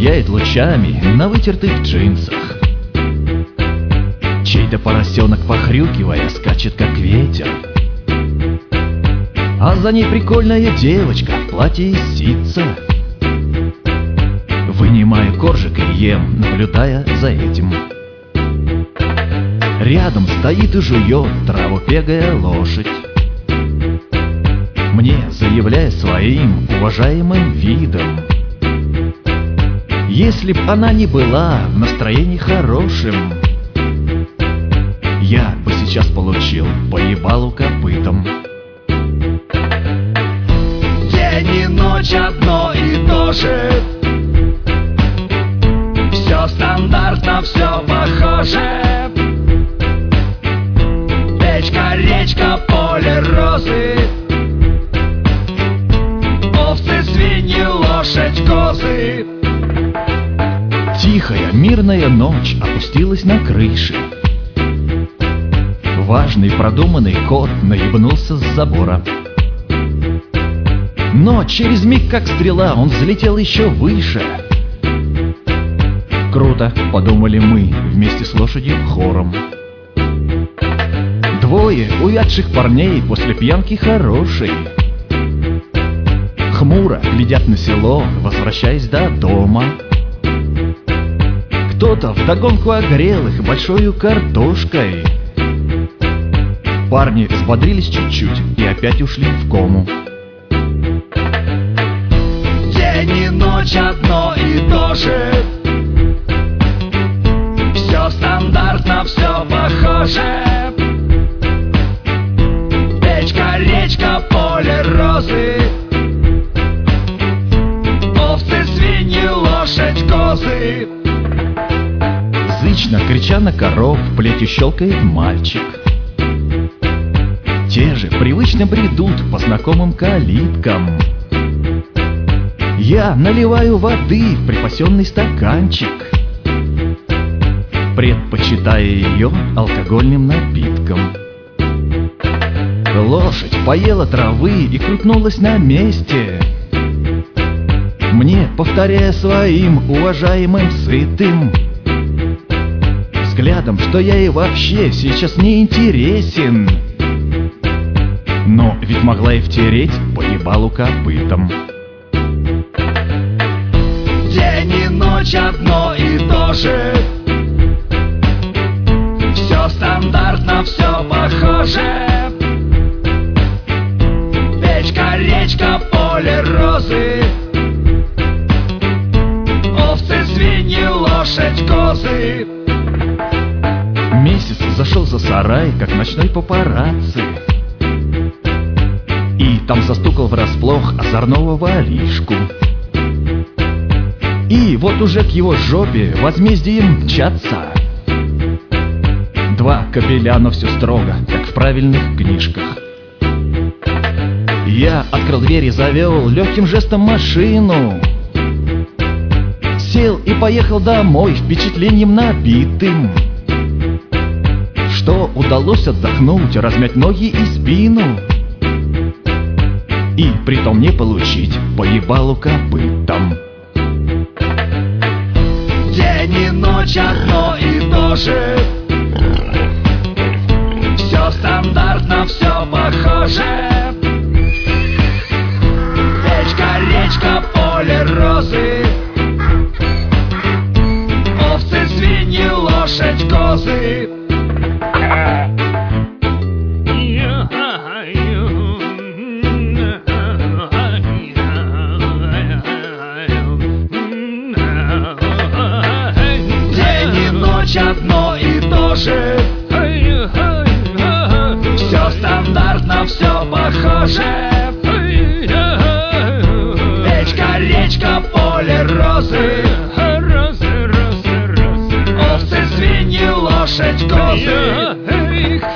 сияет лучами на вытертых джинсах. Чей-то поросенок, похрюкивая, скачет как ветер. А за ней прикольная девочка в платье из ситца. Вынимаю коржик и ем, наблюдая за этим. Рядом стоит и жует траву пегая лошадь, мне заявляя своим уважаемым видом: если б она не была в настроении хорошим, я бы сейчас получил по ебалу копытом. День и ночь одно и то же, все стандартно, все похоже. Печка, речка, поле, розы, овцы, свиньи, лошадь, козы. Тихая, мирная ночь опустилась на крыши. Важный, продуманный кот наебнулся с забора. Но через миг, как стрела, он взлетел еще выше. Круто, подумали мы вместе с лошадью хором. Двое увядших парней после пьянки хорошей хмуро глядят на село, возвращаясь до дома. Кто-то вдогонку огрел их большою картошкой. Парни взбодрились чуть-чуть и опять ушли в кому. День и ночь одно и то же, все стандартно, все похоже. Печка, речка, поле, розы, овцы, свиньи, лошадь, козы. Зычно крича на коров, плетью щелкает мальчик. Те же привычно бредут по знакомым калиткам. Я наливаю воды в припасенный стаканчик, предпочитая ее алкогольным напитком. Лошадь поела травы и крутнулась на месте, мне повторяя своим уважаемым сытым взглядом, что я ей вообще сейчас не интересен. Но ведь могла и втереть по ебалу копытом. День и ночь одно и то же, все стандартно, все похоже. Печка, речка, поле, розы, овцы, свиньи, лошадь, козы. Месяц зашел за сарай, как ночной папарацци, и там застукал врасплох озорного воришку. И вот уже к его жопе возмездием мчатся два кобеля, но все строго, как в правильных книжках. Я открыл дверь и завел легким жестом машину, сел и поехал домой впечатлением набитым, что удалось отдохнуть, размять ноги и спину, и притом не получить по ебалу копытом. День и ночь одно и то же, все стандартно, все похоже. Печка, речка, поле, розы, овцы, свиньи, лошадь, козы. Одно и то же, все стандартно, все похоже. Печка, речка, поле, розы, овцы, свиньи, лошадь, козы.